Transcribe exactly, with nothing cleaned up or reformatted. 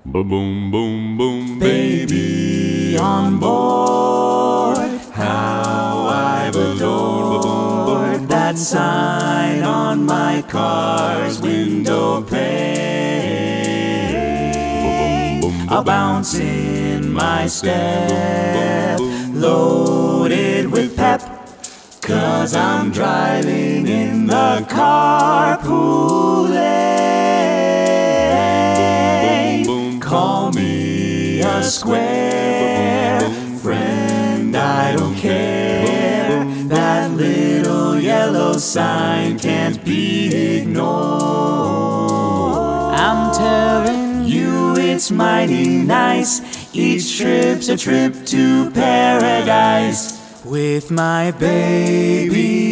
Ba-boom, boom, boom, Baby on board, how I've adored that sign on my car's window pane. I'll bounce in my step, loaded with pep, 'cause I'm driving in the carpool lane. Call me a square friend, I don't care. That little yellow sign can't be ignored. I'm telling you it's mighty nice. Each trip's a trip to paradise with my baby